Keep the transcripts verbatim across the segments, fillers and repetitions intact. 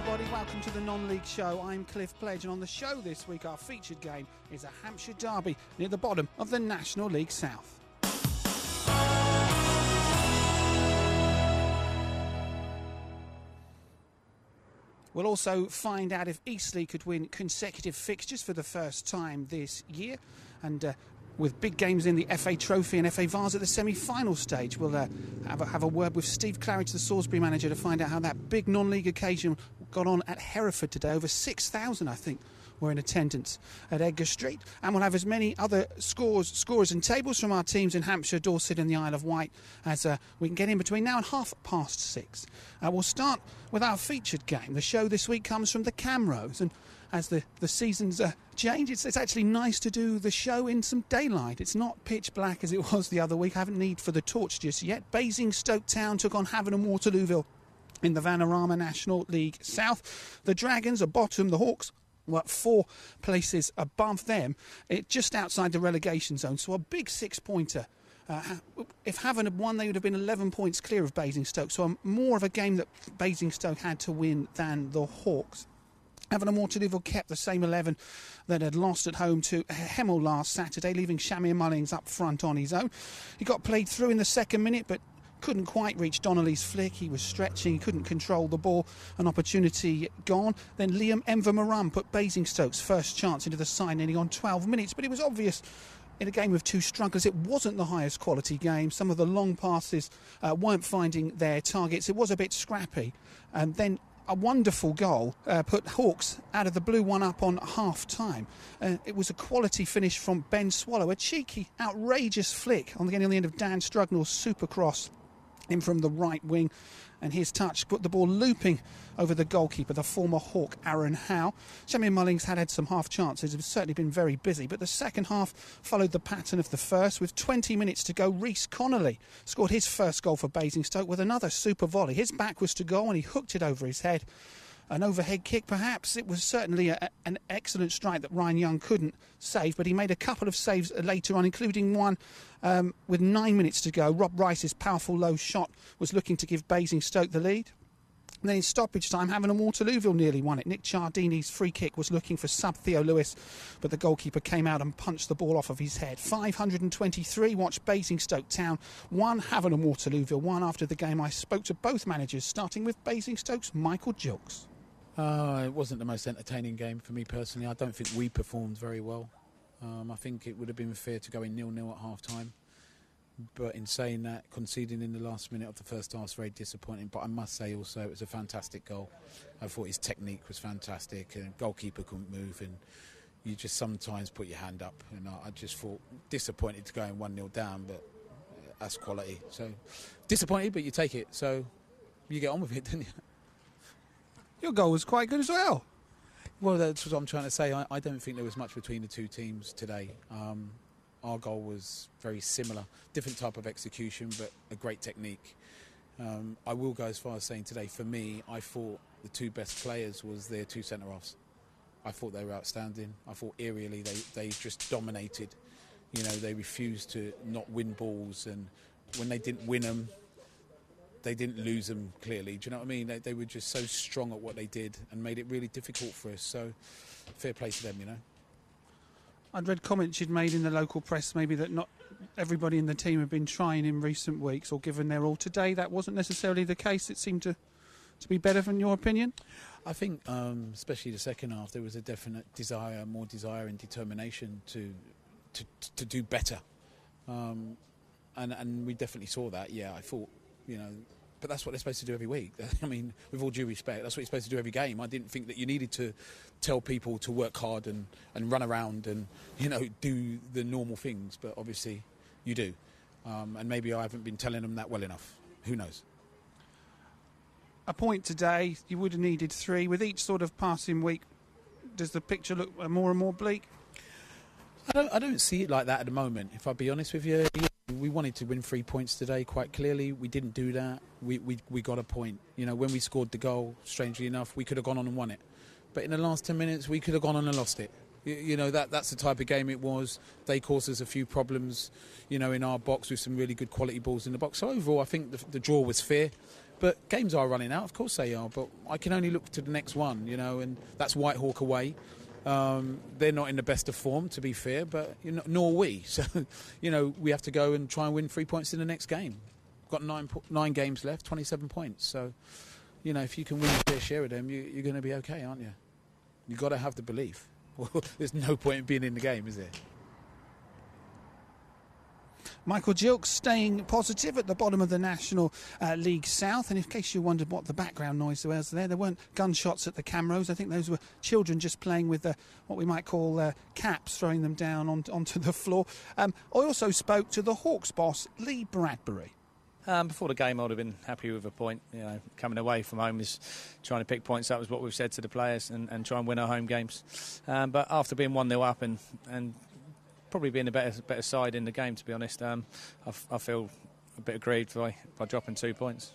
everybody, welcome to the non-league show. I'm Cliff Pledge, and on the show this week our featured game is a Hampshire derby near the bottom of the National League South. We'll also find out if Eastleigh could win consecutive fixtures for the first time this year, and uh, with big games in the F A Trophy and F A Vase at the semi-final stage, we'll uh, have, a, have a word with Steve Claridge, the Salisbury manager, to find out how that big non-league occasion got on at Hereford today. Over six thousand, I think, were in attendance at Edgar Street. And we'll have as many other scores, scores and tables from our teams in Hampshire, Dorset and the Isle of Wight as uh, we can get in between now and half past six. Uh, we'll start with our featured game. The show this week comes from the Camrose, and as the, the seasons uh, change, it's, it's actually nice to do the show in some daylight. It's not pitch black as it was the other week. I haven't need for the torch just yet. Basingstoke Town took on Havant and Waterlooville in the Vanarama National League South. The Dragons are bottom, the Hawks were four places above them, it just outside the relegation zone, so a big six-pointer. Uh, if Havant had won, they would have been eleven points clear of Basingstoke, so a, more of a game that Basingstoke had to win than the Hawks. Havant and Waterlooville kept the same eleven that had lost at home to Hemel last Saturday, leaving Shamir Mullings up front on his own. He got played through in the second minute, but couldn't quite reach Donnelly's flick. He was stretching, he couldn't control the ball. An opportunity gone. Then Liam Enver-Maran put Basingstoke's first chance into the side, nearly on twelve minutes, but it was obvious in a game with two strugglers it wasn't the highest quality game. Some of the long passes uh, weren't finding their targets. It was a bit scrappy, and then a wonderful goal uh, put Hawks out of the blue one up on half time. Uh, it was a quality finish from Ben Swallow, a cheeky, outrageous flick on the, on the end of Dan Strugnall's supercross in from the right wing, and his touch put the ball looping over the goalkeeper, the former Hawk Aaron Howe. Shamir Mullings had had some half chances, it's certainly been very busy, but the second half followed the pattern of the first. With twenty minutes to go, Rhys Connolly scored his first goal for Basingstoke with another super volley. His back was to goal and he hooked it over his head. An overhead kick, perhaps. It was certainly a, an excellent strike that Ryan Young couldn't save, but he made a couple of saves later on, including one um, with nine minutes to go. Rob Rice's powerful low shot was looking to give Basingstoke the lead. And then in stoppage time, Havant and Waterlooville nearly won it. Nick Ciardini's free kick was looking for sub Theo Lewis, but the goalkeeper came out and punched the ball off of his head. five hundred twenty-three watched Basingstoke Town one, Havant and Waterlooville one. After the game, I spoke to both managers, starting with Basingstoke's Michael Gilks. Uh, it wasn't the most entertaining game for me personally. I don't think we performed very well. Um, I think it would have been fair to go in nil-nil at half-time. But in saying that, conceding in the last minute of the first half was very disappointing. But I must say also it was a fantastic goal. I thought his technique was fantastic, and the goalkeeper couldn't move, and you just sometimes put your hand up. And I, I just thought disappointed to go in one-nil down, but that's quality. So disappointed, but you take it. So you get on with it, don't you? Your goal was quite good as well. Well, that's what I'm trying to say. I, I don't think there was much between the two teams today. Um, our goal was very similar. Different type of execution, but a great technique. Um, I will go as far as saying today, for me, I thought the two best players was their two centre-halves. I thought they were outstanding. I thought aerially they, they just dominated. You know, they refused to not win balls, and when they didn't win them, they didn't lose them clearly. Do you know what I mean? They, they were just so strong at what they did and made it really difficult for us. So fair play to them, you know. I'd read comments you'd made in the local press maybe that not everybody in the team have been trying in recent weeks or given their all. Today that wasn't necessarily the case. It seemed to, to be better, in your opinion? I think, um, especially the second half, there was a definite desire, more desire and determination to to, to do better. Um, and, and we definitely saw that, yeah. I thought, you know, but that's what they're supposed to do every week. I mean, with all due respect, that's what you're supposed to do every game. I didn't think that you needed to tell people to work hard and, and run around and, you know, do the normal things, but obviously you do. Um, and maybe I haven't been telling them that well enough. Who knows? A point today, you would have needed three. With each sort of passing week, does the picture look more and more bleak? I don't, I don't see it like that at the moment, if I'll be honest with you. We wanted to win three points today, quite clearly. We didn't do that. We, we we got a point. You know, when we scored the goal, strangely enough, we could have gone on and won it. But in the last ten minutes, we could have gone on and lost it. You, you know, that that's the type of game it was. They caused us a few problems, you know, in our box with some really good quality balls in the box. So overall, I think the, the draw was fair. But games are running out, of course they are. But I can only look to the next one, you know, and that's Whitehawk away. Um, they're not in the best of form, to be fair, but you know, nor we. So, you know, we have to go and try and win three points in the next game. Got nine nine games left, twenty-seven points. So, you know, if you can win a fair share of them, you, you're going to be okay, aren't you? You've got to have the belief. Well, there's no point in being in the game, is there? Michael Gilks staying positive at the bottom of the National uh, League South. And in case you wondered what the background noise was there, there weren't gunshots at the Camrose. I think those were children just playing with uh, what we might call uh, caps, throwing them down on, onto the floor. Um, I also spoke to the Hawks boss, Lee Bradbury. Um, before the game, I would have been happy with a point. You know, coming away from home is trying to pick points up, is what we've said to the players, and, and try and win our home games. Um, but after being one nil up and and probably being a better better side in the game, to be honest, um, I, I feel a bit aggrieved by, by dropping two points.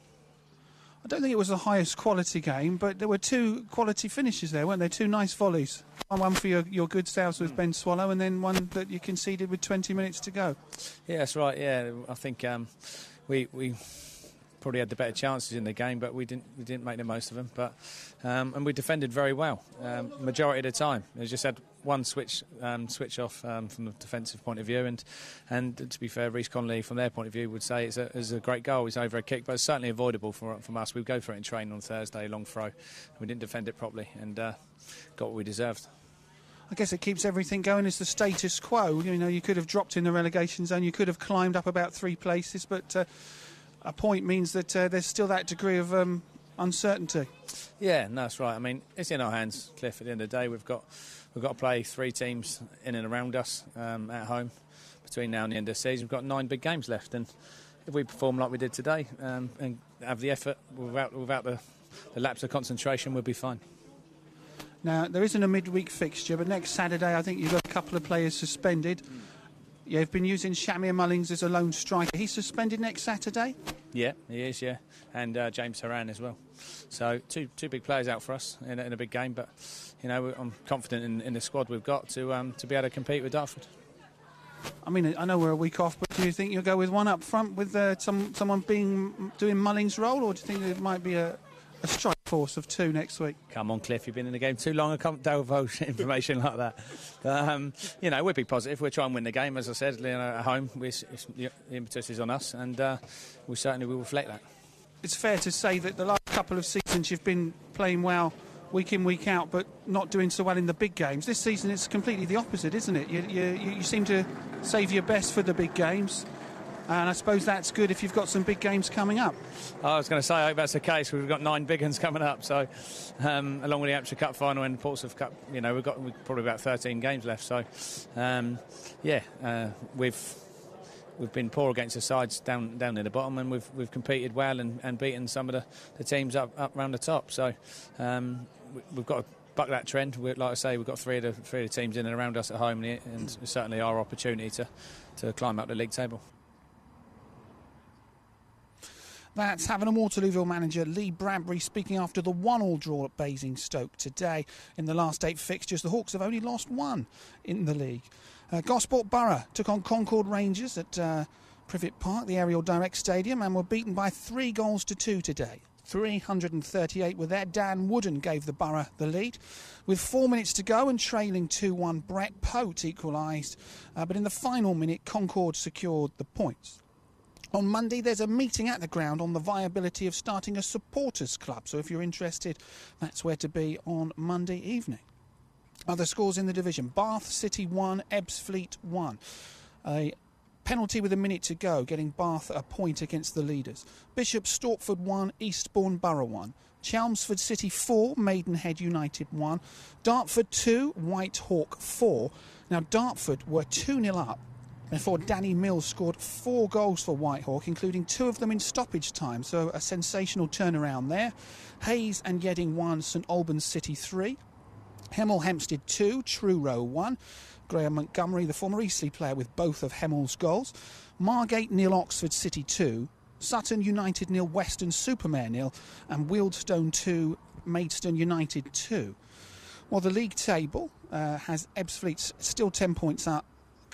I don't think it was the highest quality game, but there were two quality finishes there, weren't there? Two nice volleys. One for your, your good selves with Ben Swallow, and then one that you conceded with twenty minutes to go. Yeah, that's right. Yeah, I think um, we we probably had the better chances in the game, but we didn't we didn't make the most of them. But um, and we defended very well um, majority of the time. We just had one switch um, switch off um, from a defensive point of view, and and to be fair, Reece Connolly from their point of view would say it's a, it's a great goal. It's over a kick, but it's certainly avoidable for, from us. We go for it in training on Thursday, long throw. We didn't defend it properly and uh, got what we deserved. I guess it keeps everything going as the status quo. You know, you could have dropped in the relegation zone, you could have climbed up about three places, but uh, a point means that uh, there's still that degree of um, uncertainty. Yeah, no, that's right. I mean, it's in our hands, Cliff. At the end of the day, we've got we've got to play three teams in and around us um, at home between now and the end of the season. We've got nine big games left, and if we perform like we did today um, and have the effort without without the, the lapse of concentration, we'll be fine. Now, there isn't a midweek fixture, but next Saturday I think you've got a couple of players suspended. Mm. You've been using Shamir Mullings as a lone striker. He's suspended next Saturday? Yeah, he is, yeah. And uh, James Horan as well. So two two big players out for us in a, in a big game, but, you know, I'm confident in, in the squad we've got to um, to be able to compete with Dartford. I mean, I know we're a week off, but do you think you'll go with one up front with uh, some someone being doing Mullings' role, or do you think it might be a... a strike force of two next week? Come on, Cliff, you've been in the game too long. I can't divulge information like that. But, um, you know, we'll be positive. We'll try and win the game, as I said, you know, at home. We, it's, the impetus is on us, and uh, we certainly will reflect that. It's fair to say that the last couple of seasons you've been playing well week in, week out, but not doing so well in the big games. This season it's completely the opposite, isn't it? You, you, you seem to save your best for the big games. And I suppose that's good if you've got some big games coming up. I was going to say, I hope that's the case. We've got nine big ones coming up. So, um, along with the Hampshire Cup final and the Portsmouth Cup, you know, we've got we've probably about thirteen games left. So, um, yeah, uh, we've we've been poor against the sides down down near the bottom, and we've we've competed well and, and beaten some of the, the teams up up around the top. So, um, we, we've got to buck that trend. We, like I say, we've got three of the three of the teams in and around us at home, and it's certainly our opportunity to to climb up the league table. That's Havant and Waterlooville manager Lee Bradbury speaking after the one all draw at Basingstoke today. In the last eight fixtures, the Hawks have only lost one in the league. Uh, Gosport Borough took on Concord Rangers at uh, Privet Park, the Ariel Direct Stadium, and were beaten by three goals to two today. three hundred thirty-eight were there. Dan Wooden gave the Borough the lead. With four minutes to go and trailing two one, Brett Pote equalised. Uh, but in the final minute, Concord secured the points. On Monday, there's a meeting at the ground on the viability of starting a supporters club. So if you're interested, that's where to be on Monday evening. Other scores in the division. Bath City one, Ebbsfleet one. A penalty with a minute to go, getting Bath a point against the leaders. Bishop Stortford one, Eastbourne Borough one. Chelmsford City four, Maidenhead United one. Dartford two, Whitehawk four. Now, Dartford were two nil up before Danny Mills scored four goals for Whitehawk, including two of them in stoppage time, so a sensational turnaround there. Hayes and Yedding one, St Albans City three. Hemel Hempstead two, Truro one. Graham Montgomery, the former Eastleigh player, with both of Hemel's goals. Margate nil, Oxford City two. Sutton United nil, Western Supermare nil. And Wealdstone two, Maidstone United two. Well, the league table uh, has Ebbsfleet still ten points up,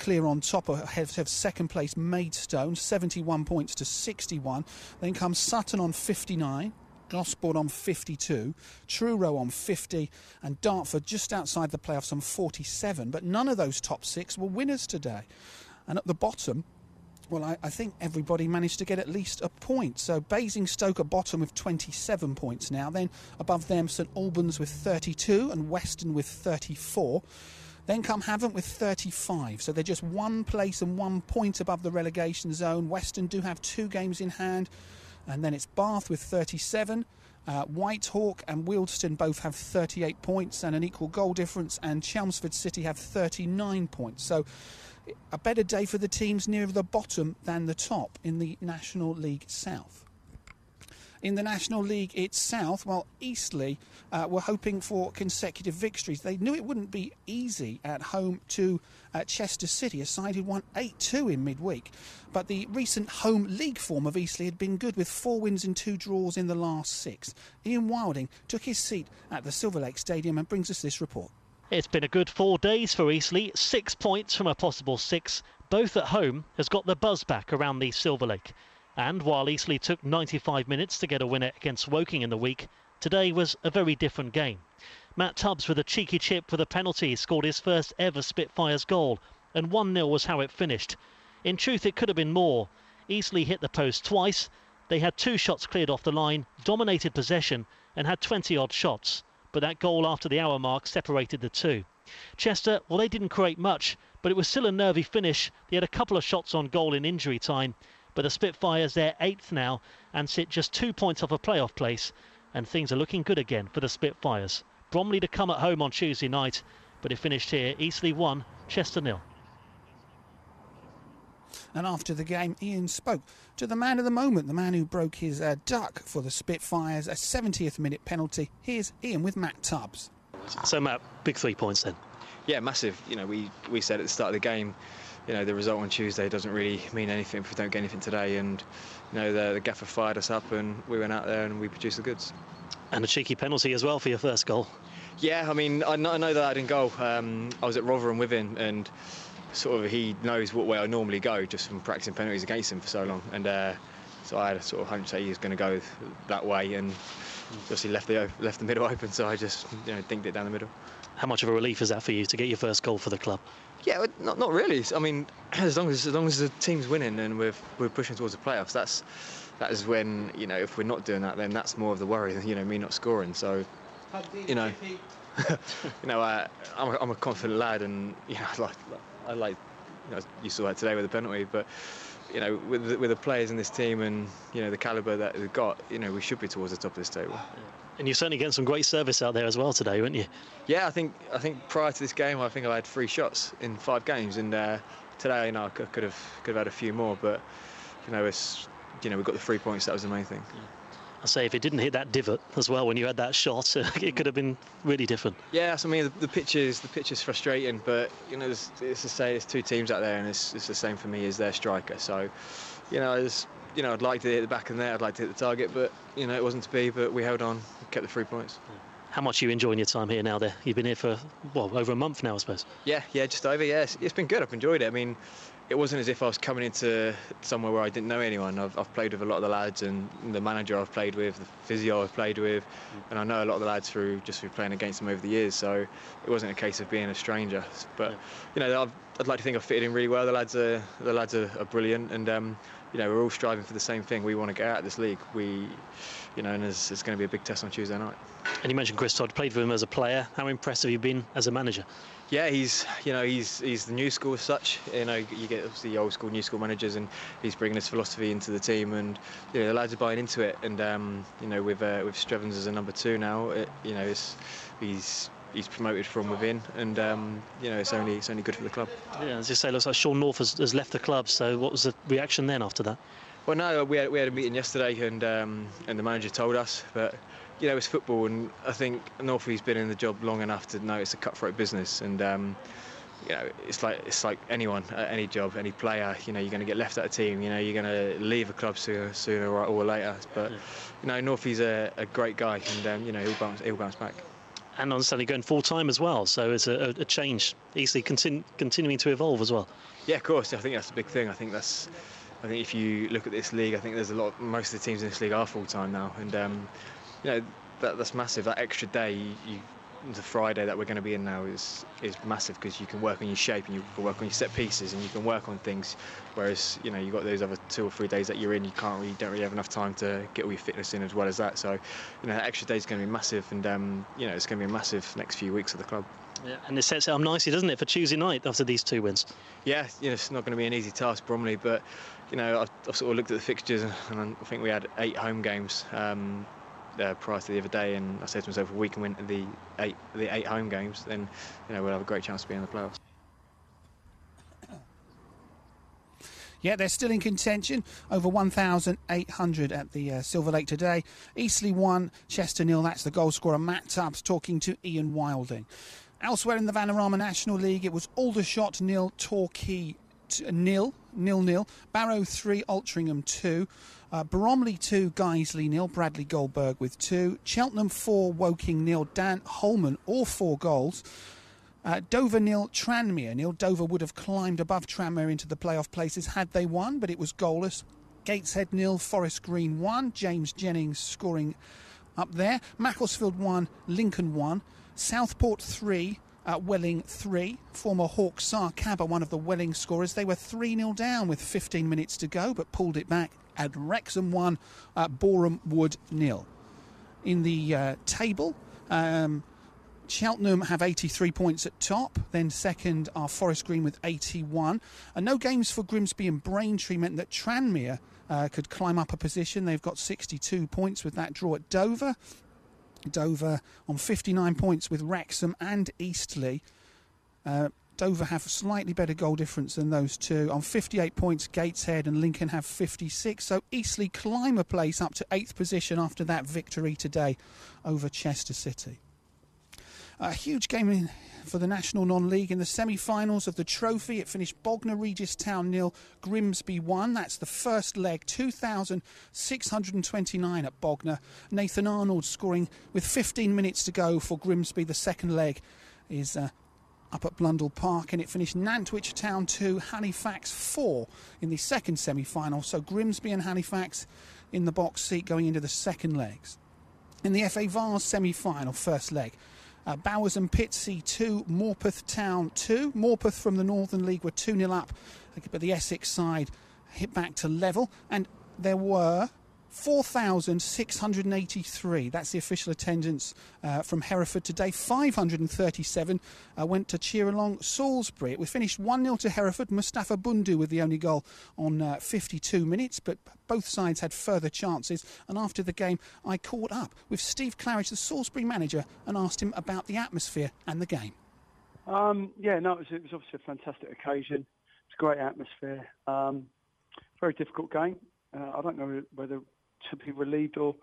clear on top of have, have second place Maidstone, seventy-one points to sixty-one. Then comes Sutton on fifty-nine. Gosport on fifty-two, Truro on fifty, and Dartford just outside the playoffs on forty-seven. But none of those top six were winners today. And at the bottom, well, I, I think everybody managed to get at least a point. So Basingstoke at bottom with twenty-seven points now. Then above them, St Albans with thirty-two and Weston with thirty-four. Then come Havant with thirty-five. So they're just one place and one point above the relegation zone. Weston do have two games in hand. And then it's Bath with thirty-seven. Uh, Whitehawk and Wealdstone both have thirty-eight points and an equal goal difference. And Chelmsford City have thirty-nine points. So a better day for the teams nearer the bottom than the top in the National League South. In the National League itself, well, Eastleigh uh, were hoping for consecutive victories. They knew it wouldn't be easy at home to uh, Chester City, a side who won eight two in midweek. But the recent home league form of Eastleigh had been good, with four wins and two draws in the last six. Ian Wilding took his seat at the Silver Lake Stadium and brings us this report. It's been a good four days for Eastleigh. Six points from a possible six, both at home, has got the buzz back around the Silver Lake. And while Eastleigh took ninety-five minutes to get a winner against Woking in the week, today was a very different game. Matt Tubbs, with a cheeky chip for the penalty, scored his first ever Spitfires goal, and one nil was how it finished. In truth, it could have been more. Eastleigh hit the post twice. They had two shots cleared off the line, dominated possession, and had twenty odd shots. But that goal after the hour mark separated the two. Chester, well, they didn't create much, but it was still a nervy finish. They had a couple of shots on goal in injury time. But the Spitfires, they're eighth now and sit just two points off a playoff place. And things are looking good again for the Spitfires. Bromley to come at home on Tuesday night, but it finished here. Eastleigh one, Chester nil. And after the game, Ian spoke to the man of the moment, the man who broke his uh, duck for the Spitfires, a seventieth minute penalty. Here's Ian with Matt Tubbs. So, Matt, big three points then. Yeah, massive. You know, we, we said at the start of the game, you know, the result on Tuesday doesn't really mean anything if we don't get anything today. And, you know, the, the gaffer fired us up and we went out there and we produced the goods. And a cheeky penalty as well for your first goal. Yeah, I mean, I know, I know that I didn't go. Um, I was at Rotherham with him, and sort of he knows what way I normally go just from practicing penalties against him for so long. And uh, so I had a sort of hunch that he was going to go that way, and obviously left the, left the middle open, so I just, you know, dinked it down the middle. How much of a relief is that for you to get your first goal for the club? Yeah, not not really. I mean, as long as as long as the team's winning and we're we're pushing towards the playoffs, that's that is when, you know, if we're not doing that, then that's more of the worry than, you know, me not scoring. So, you know, you know, uh, I'm a, I'm a confident lad, and you know, I like I like you know, you saw that today with the penalty, but you know, with the, with the players in this team and, you know, the calibre that we've got, you know, we should be towards the top of this table. And you're certainly getting some great service out there as well today, weren't you? Yeah, I think I think prior to this game, I think I had three shots in five games, and uh, today, you know, I could have could have had a few more, but you know, it's you know, we got the three points. That was the main thing. I say, if it didn't hit that divot as well when you had that shot, it could have been really different. Yeah, so, I mean, the, the pitch is the pitch is frustrating, but you know, it's, it's the same. There's two teams out there, and it's, it's the same for me as their striker. So, you know, it's, you know, I'd like to hit the back of the net, I'd like to hit the target, but you know, it wasn't to be. But we held on, kept the three points. How much are you enjoying your time here now? There, you've been here for well over a month now, I suppose. Yeah, yeah, just over. Yeah, it's, it's been good. I've enjoyed it. I mean, it wasn't as if I was coming into somewhere where I didn't know anyone. I've, I've played with a lot of the lads, and the manager I've played with, the physio I've played with, and I know a lot of the lads through just through playing against them over the years. So it wasn't a case of being a stranger. But you know, I've, I'd like to think I've fitted in really well. The lads are the lads are, are brilliant, and um, you know, we're all striving for the same thing. We want to get out of this league. We, you know, and it's, it's going to be a big test on Tuesday night. And you mentioned Chris Todd, played with him as a player. How impressed have you been as a manager? Yeah, he's you know he's he's the new school as such. You know, you get obviously the old school, new school managers, and he's bringing his philosophy into the team, and you know, the lads are buying into it. And um, you know, with uh, with Strevens as a number two now, it, you know, it's, he's he's promoted from within, and um, you know, it's only it's only good for the club. Yeah, as you say, it looks like Sean North has, has left the club. So what was the reaction then after that? Well, no, we had we had a meeting yesterday, and um, and the manager told us, but you know, it's football, and I think Northie's been in the job long enough to know it's a cutthroat business, and um, you know, it's like it's like anyone at any job, any player. You know, you're going to get left out of a team. You know, you're going to leave a club sooner, sooner or later. But you know, Northie's a, a great guy, and um, you know, he'll bounce, he'll bounce back. and understanding going full time as well. So it's a, a change, easily continu continuing to evolve as well. Yeah, of course. I think that's a big thing. I think that's. I think if you look at this league, I think there's a lot. Most of the teams in this league are full time now, and um, you know that that's massive. That extra day, you, you the Friday that we're going to be in now is is massive, because you can work on your shape and you can work on your set pieces and you can work on things. Whereas you know you've got those other two or three days that you're in, you can't really, don't really have enough time to get all your fitness in as well as that. So you know that extra day is going to be massive, and um, you know it's going to be a massive next few weeks of the club. Yeah, and it sets it up nicely, doesn't it, for Tuesday night after these two wins? Yeah, you know it's not going to be an easy task, Bromley, but you know I've, I've sort of looked at the fixtures and I think we had eight home games. Um, Uh, prior to the other day, and I said to myself, if we can win the eight the eight home games, then you know we'll have a great chance to be in the playoffs. Yeah, they're still in contention. Over one thousand eight hundred at the uh, Silver Lake today. Eastleigh one, Chester nil. That's the goal scorer Matt Tubbs talking to Ian Wilding. Elsewhere in the Vanarama National League, it was Aldershot nil, Torquay nil, nil nil. Barrow three, Altrincham two. Uh, Bromley two, Guiseley nil, Bradley Goldberg with two. Cheltenham four, Woking nil, Dan Holman all four goals. Uh, Dover nil, Tranmere nil. Dover would have climbed above Tranmere into the playoff places had they won, but it was goalless. Gateshead nil, Forest Green one. James Jennings scoring up there. Macclesfield one, Lincoln one. Southport three, uh, Welling three. Former Hawk Sar Cabba, one of the Welling scorers. They were three nil down with fifteen minutes to go, but pulled it back. At Wrexham one, uh, Boreham Wood nil. In the uh, table, um, Cheltenham have eighty-three points at top. Then second are Forest Green with eighty-one. And no games for Grimsby and Braintree meant that Tranmere uh, could climb up a position. They've got sixty-two points with that draw at Dover. Dover on fifty-nine points with Wrexham and Eastleigh. Uh, Dover have a slightly better goal difference than those two. On fifty-eight points, Gateshead and Lincoln have fifty-six. So Eastleigh climb a place up to eighth position after that victory today over Chester City. A huge game in, for the National Non-League in the semi-finals of the trophy. It finished Bognor Regis Town nil, Grimsby one. That's the first leg, two thousand six hundred twenty-nine at Bognor. Nathan Arnold scoring with fifteen minutes to go for Grimsby. The second leg is Uh, up at Blundell Park, and it finished Nantwich Town two, Halifax four in the second semi-final. So Grimsby and Halifax in the box seat going into the second legs. In the F A Vars semi-final, first leg, uh, Bowers and Pitsea two, Morpeth Town two. Morpeth from the Northern League were two nil up, but the Essex side hit back to level, and there were four thousand six hundred eighty-three. That's the official attendance uh, from Hereford today. five hundred thirty-seven uh, went to cheer along Salisbury. It was finished one nil to Hereford. Mustafa Bundu with the only goal on uh, fifty-two minutes, but both sides had further chances. And after the game, I caught up with Steve Claridge, the Salisbury manager, and asked him about the atmosphere and the game. Um, yeah, no, it was, it was obviously a fantastic occasion. It's a great atmosphere. Um, very difficult game. Uh, I don't know whether to be relieved or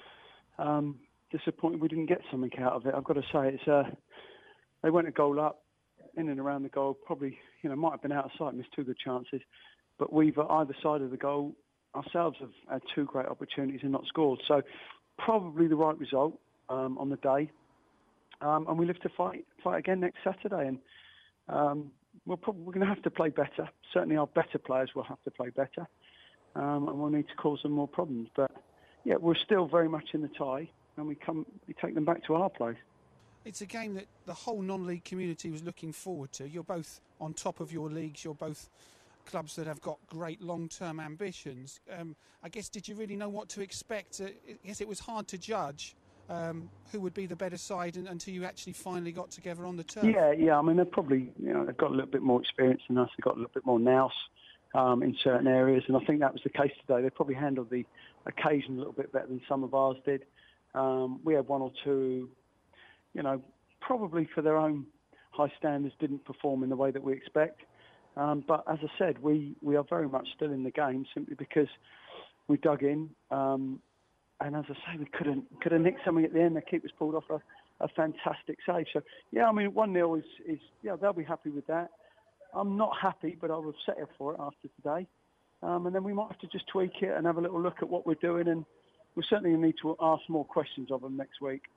um, disappointed we didn't get something out of it. I've got to say, it's uh, they went a goal up, in and around the goal. Probably, you know, might have been out of sight, missed two good chances. But we've, at either side of the goal, ourselves have had two great opportunities and not scored. So probably the right result um, on the day. Um, and we live to fight fight again next Saturday. And um, we're, probably, we're going to have to play better. Certainly our better players will have to play better. Um, and we'll need to cause them more problems. But, yeah, we're still very much in the tie, and we come, we take them back to our place. It's a game that the whole non-league community was looking forward to. You're both on top of your leagues. You're both clubs that have got great long-term ambitions. Um, I guess, did you really know what to expect? Uh, I guess it was hard to judge um, who would be the better side until you actually finally got together on the turf. Yeah, yeah. I mean, they're probably, you know, they've got a little bit more experience than us. They've got a little bit more nous. Um, in certain areas, and I think that was the case today. They probably handled the occasion a little bit better than some of ours did. Um, we had one or two, you know, probably for their own high standards, didn't perform in the way that we expect. Um, but as I said, we, we are very much still in the game simply because we dug in. Um, and as I say, we couldn't could have nicked something at the end. The keeper's pulled off a, a fantastic save. So, yeah, I mean, one nil is, is, yeah, they'll be happy with that. I'm not happy, but I will settle for it after today. Um, and then we might have to just tweak it and have a little look at what we're doing. And we certainly need to ask more questions of them next week.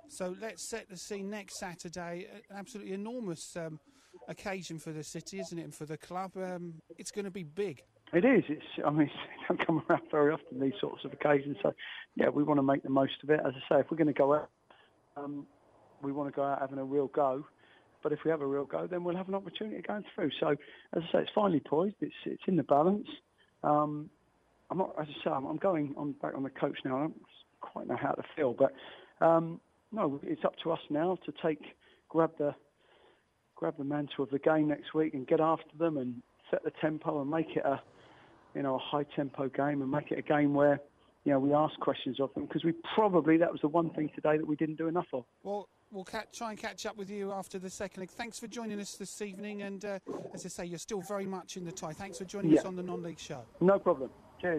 So let's set the scene next Saturday. An absolutely enormous um, occasion for the city, isn't it, and for the club. Um, it's going to be big. It is. It's. I mean, it don't come around very often, these sorts of occasions. So, yeah, we want to make the most of it. As I say, if we're going to go out, um, we want to go out having a real go. But if we have a real go, then we'll have an opportunity of going through. So, as I say, it's finely poised. It's it's in the balance. Um, I'm not. As I say, I'm, I'm going. I'm back on the coach now. I don't quite know how to feel, but um, no, it's up to us now to take grab the grab the mantle of the game next week and get after them and set the tempo and make it a you know a high tempo game and make it a game where you know we ask questions of them, because we probably that was the one thing today that we didn't do enough of. Well. We'll ca- try and catch up with you after the second leg. Thanks for joining us this evening, and uh, as I say, you're still very much in the tie. Thanks for joining yeah. us on the Non-League Show. No problem. Cheers.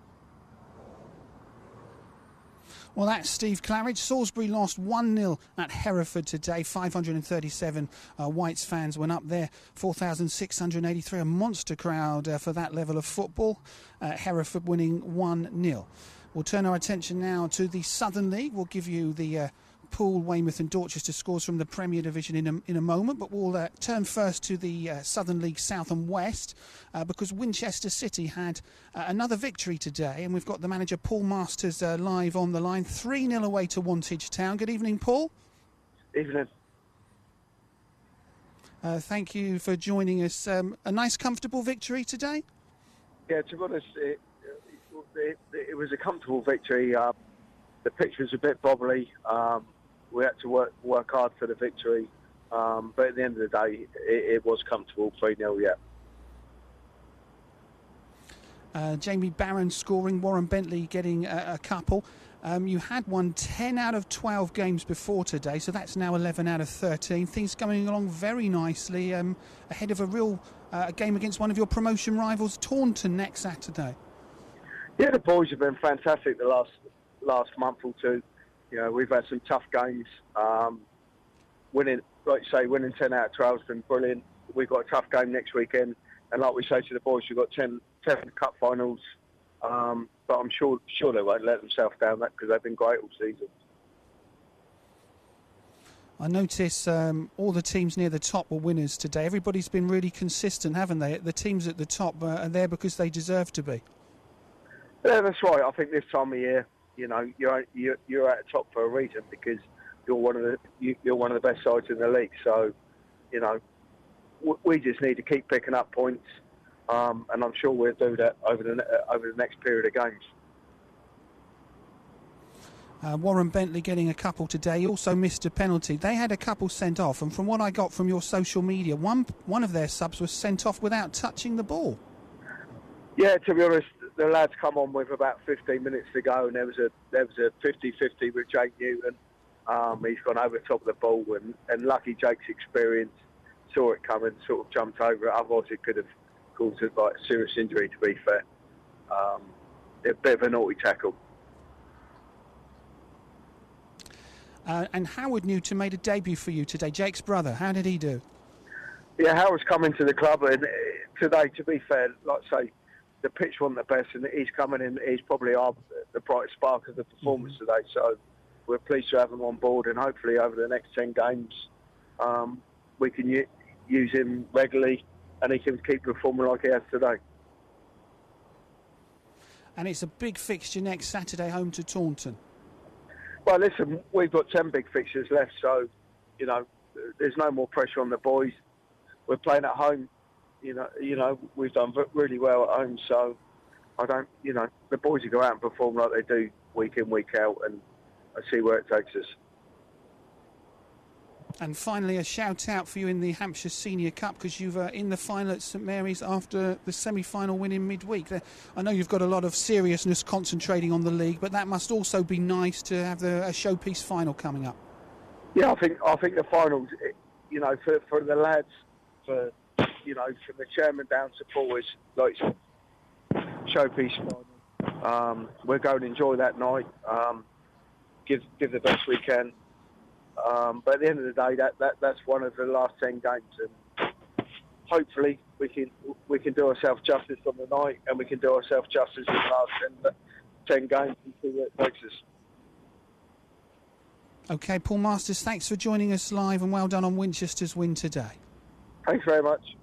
Well, that's Steve Claridge. Salisbury lost one nil at Hereford today. five hundred thirty-seven uh, Whites fans went up there. four thousand six hundred eighty-three, a monster crowd uh, for that level of football. Uh, Hereford winning one nil. We'll turn our attention now to the Southern League. We'll give you the Uh, Poole, Weymouth and Dorchester scores from the Premier Division in a, in a moment, but we'll uh, turn first to the uh, Southern League South and West uh, because Winchester City had uh, another victory today, and we've got the manager Paul Masters uh, live on the line. three nil away to Wantage Town. Good evening, Paul. Evening. Uh, thank you for joining us. Um, a nice comfortable victory today? Yeah, to be honest, it, it, it, it was a comfortable victory. Uh, the pitch was a bit bobbly. Um, We had to work work hard for the victory, um, but at the end of the day, it, it was comfortable, three nil, yeah. Uh, Jamie Barron scoring, Warren Bentley getting a, a couple. Um, you had won ten out of twelve games before today, so that's now eleven out of thirteen. Things coming along very nicely, um, ahead of a real uh, a game against one of your promotion rivals, Taunton, next Saturday. Yeah, the boys have been fantastic the last last month or two. You know, we've had some tough games. Um, winning, like you say, winning ten out of twelve has been brilliant. We've got a tough game next weekend. And like we say to the boys, we've got ten, ten cup finals. Um, but I'm sure sure they won't let themselves down that because they've been great all season. I notice um, all the teams near the top were winners today. Everybody's been really consistent, haven't they? The teams at the top uh, are there because they deserve to be. Yeah, that's right. I think this time of year, you know, you're you're, you're at the top for a reason because you're one of the you, you're one of the best sides in the league. So, you know, w- we just need to keep picking up points, um, and I'm sure we'll do that over the uh, over the next period of games. Uh, Warren Bentley getting a couple today. He also missed a penalty. They had a couple sent off, and from what I got from your social media, one one of their subs was sent off without touching the ball. Yeah, to be honest, the lads come on with about fifteen minutes to go, and there was a there was a fifty-fifty with Jake Newton. Um, he's gone over the top of the ball, and, and lucky Jake's experience saw it coming, sort of jumped over it. Otherwise, it could have caused a like, serious injury. To be fair, um, a bit of a naughty tackle. Uh, and Howard Newton made a debut for you today. Jake's brother. How did he do? Yeah, Howard's come into the club, and today, to be fair, like I say, the pitch wasn't the best, and he's coming in. He's probably our, the brightest spark of the performance mm-hmm. today. So we're pleased to have him on board, and hopefully over the next ten games, um, we can u- use him regularly, and he can keep performing like he has today. And it's a big fixture next Saturday, home to Taunton. Well, listen, we've got ten big fixtures left, so you know there's no more pressure on the boys. We're playing at home. You know, you know, we've done really well at home, so I don't, you know, the boys will go out and perform like they do week in, week out, and I see where it takes us. And finally, a shout out for you in the Hampshire Senior Cup because you were in the final at St Mary's after the semi-final win in midweek. I know you've got a lot of seriousness concentrating on the league, but that must also be nice to have the, a showpiece final coming up. Yeah, I think I think the finals, you know, for for the lads, for you know, from the chairman down to supporters, like showpiece final. Um, we're going to enjoy that night. Um, give give the best we can. Um, but at the end of the day, that, that that's one of the last ten games, and hopefully we can we can do ourselves justice on the night, and we can do ourselves justice in the last ten, ten games and see where it takes us. OK, Paul Masters, thanks for joining us live and well done on Winchester's win today. Thanks very much.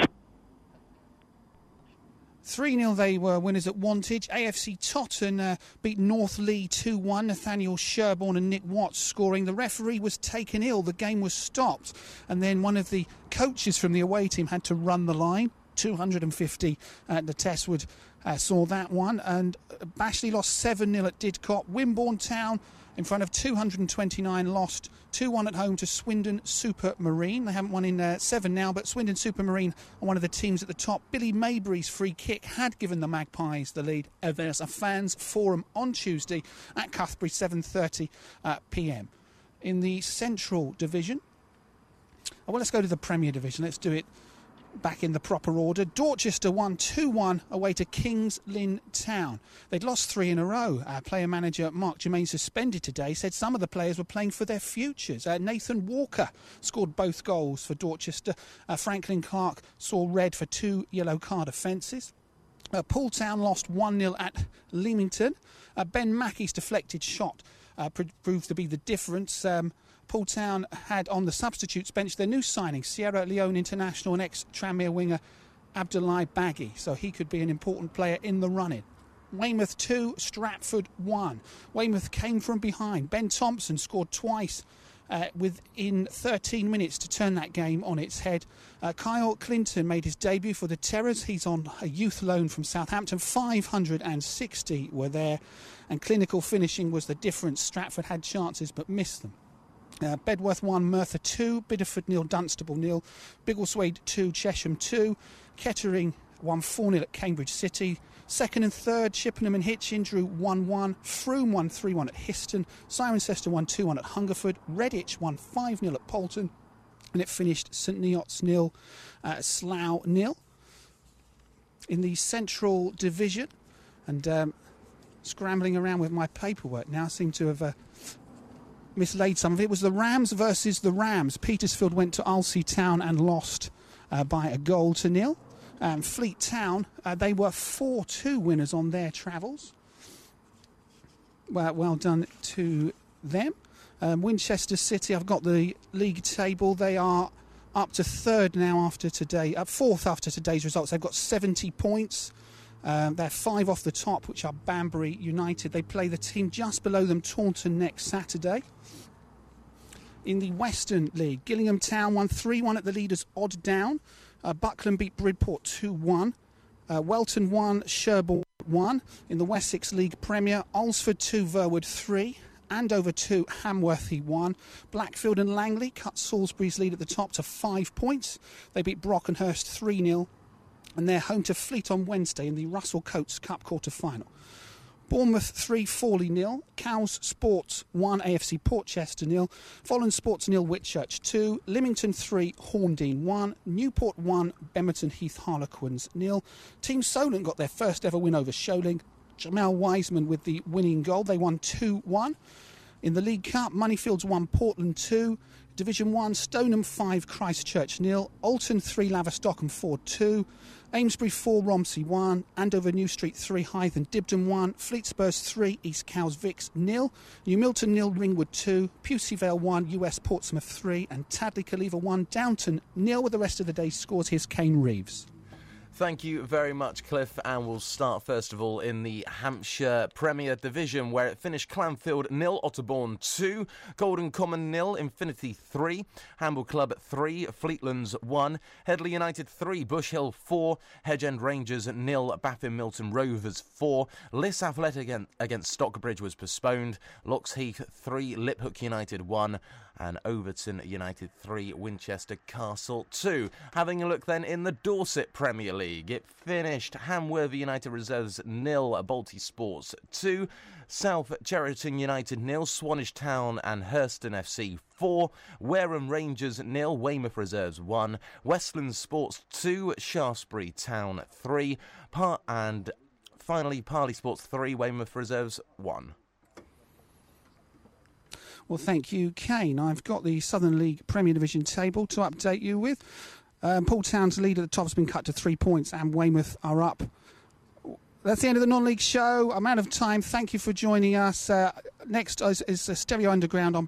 three nil they were winners at Wantage. A F C Totton uh, beat North Lee two one. Nathaniel Sherborne and Nick Watts scoring. The referee was taken ill. The game was stopped. And then one of the coaches from the away team had to run the line. two hundred fifty at the Testwood uh, saw that one. And Bashley lost seven nil at Didcot. Wimborne Town in front of two hundred twenty-nine lost two one at home to Swindon Supermarine. They haven't won in uh, seven now, but Swindon Supermarine are one of the teams at the top. Billy Maybury's free kick had given the Magpies the lead. Uh, there's a fans forum on Tuesday at Cuthbury, seven thirty uh, p m. In the Central Division, oh, well, let's go to the Premier Division. Let's do it back in the proper order. Dorchester won two one away to Kings Lynn Town. They'd lost three in a row. Our player manager Mark Germain, suspended today, said some of the players were playing for their futures. Uh, Nathan Walker scored both goals for Dorchester. Uh, Franklin Clark saw red for two yellow card offences. Uh, Poole Town lost one nil at Leamington. Uh, Ben Mackey's deflected shot uh, pr- proved to be the difference. Um, Poole Town had on the substitutes bench their new signing, Sierra Leone international and ex-Tranmere winger Abdullahi Baggy, so he could be an important player in the run-in. Weymouth two, Stratford one. Weymouth came from behind. Ben Thompson scored twice uh, within thirteen minutes to turn that game on its head. Uh, Kyle Clinton made his debut for the Terrors. He's on a youth loan from Southampton. five hundred sixty were there, and clinical finishing was the difference. Stratford had chances but missed them. Uh, Bedworth one, Merthyr two, Bideford nil, Dunstable nil, Biggleswade two, Chesham two, Kettering won four nil at Cambridge City. Second and third, Chippenham and Hitchin drew one one, Frome won three one at Histon, Cirencester won two one at Hungerford, Redditch won five nil at Polton, and it finished St Neots nil, uh, Slough nil. In the Central Division, and um, scrambling around with my paperwork now, I seem to have... Uh, mislaid some of it. It was the Rams versus the Rams. Petersfield went to Alsea Town and lost uh, by a goal to nil. Um, Fleet Town, uh, they were four two winners on their travels. Well, well done to them. Um, Winchester City, I've got the league table. They are up to third now after today, uh, fourth after today's results. They've got seventy points. Um, they're five off the top, which are Banbury United. They play the team just below them, Taunton, next Saturday. In the Western League, Gillingham Town won three one at the leaders Odd Down. Uh, Buckland beat Bridport two one. Uh, Welton one, Sherborne one. In the Wessex League Premier, Alresford two, Verwood three. Andover two, Hamworthy one. Blackfield and Langley cut Salisbury's lead at the top to five points. They beat Brockenhurst three nil. And they're home to Fleet on Wednesday in the Russell Coates Cup quarter-final. Bournemouth three, Fawley nil. Cowes Sports one, A F C Portchester nil. Follen Sports nil, Whitchurch two. Lymington three, Horndean one. Newport one, Bemerton Heath Harlequins nil. Team Solent got their first ever win over Sholing. Jamal Wiseman with the winning goal. They won two one. In the League Cup, Moneyfields one, Portland two. Division one, Stoneham five, Christchurch nil. Alton three, Laverstock four two. Amesbury four, Romsey one. Andover New Street three, Hythe and Dibden one. Fleet Spurs three, East Cowes Vicks nil. New Milton nil, Ringwood two. Pusey Vale one, U S Portsmouth three. And Tadley Caliver one, Downton nil. With the rest of the day scores, here's Kane Reeves. Thank you very much, Cliff, and we'll start first of all in the Hampshire Premier Division, where it finished Clanfield nil, Otterbourne two, Golden Common nil, Infinity three, Hamble Club three, Fleetlands one, Headley United three, Bush Hill four, Hedge End Rangers nil, Baffin Milton Rovers four, Liss Athletic against Stockbridge was postponed, Loxheath three, Liphook United one, and Overton United three, Winchester Castle two. Having a look then in the Dorset Premier League, it finished Hamworthy United Reserves nil, Balti Sports two, South Cheriton United nil, Swanage Town and Hurston F C four, Wareham Rangers nil, Weymouth Reserves one, Westland Sports two, Shaftesbury Town three, Par- and finally Parley Sports three, Weymouth Reserves one. Well, thank you, Kane. I've got the Southern League Premier Division table to update you with. Um, Poole Town's lead at the top has been cut to three points, and Weymouth are up. That's the end of the non-league show. I'm out of time. Thank you for joining us. Uh, next is, is Stereo Underground on